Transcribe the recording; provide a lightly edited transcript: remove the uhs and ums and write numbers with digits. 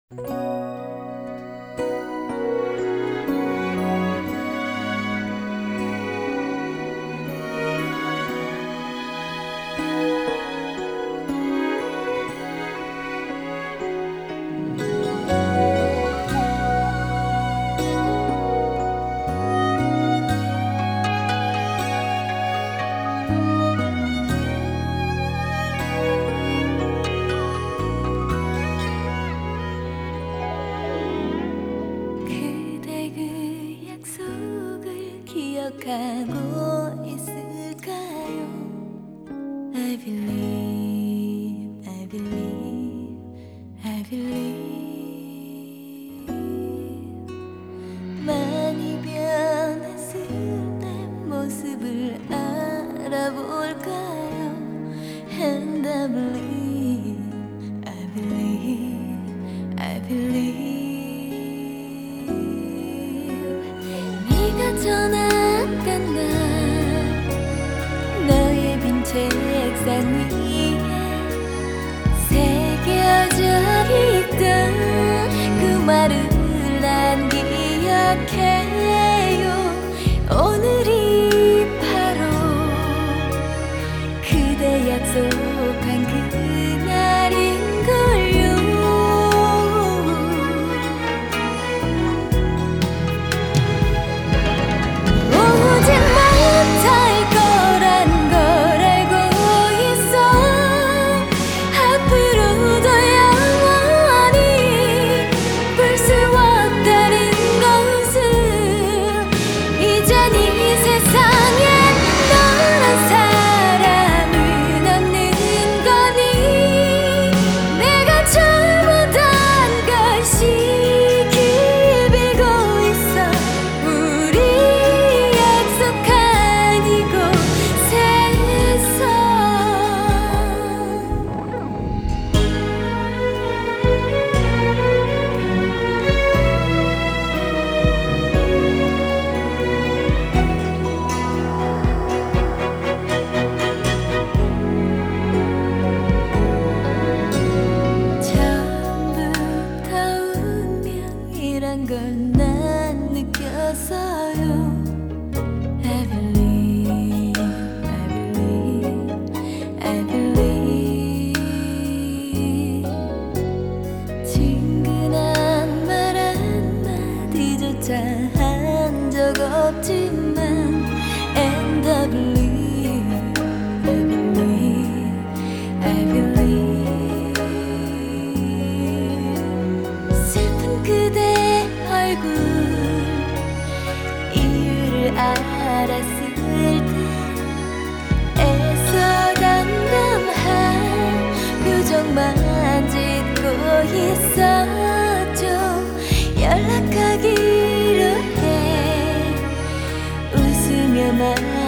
그대 그 약속을 기억하고 있을까요? I believe, I believe, I believe. 많이 변했을 때 모습을 알아볼까요? And I believe, I believe, I believe. 네가 전학간 날 너의 빈 책상 위에 새겨져 있던 그 말을 난 기억해요. 오늘이 바로 그대 약속한 그날인걸요. 오지 못할 거란 걸 알고 있어. 앞으로도 영원히 볼 수 없다는 것을. 이젠 이 세상에 너란 사람은 없는 거니. 내가 잘못한 것이 길 빌고 있어. 우리 약속한 이곳에서. 처음부터 운명이란 걸 난 느꼈어요. I believe, I believe, I believe. 친근한 말 한마디조차 한 적 없지만 And I believe, I believe, I believe. 슬픈 그대 얼굴 이유를 알았을 때 애써 담담한 표정만 짓고 있었죠. 연락하기로 해 웃으며 말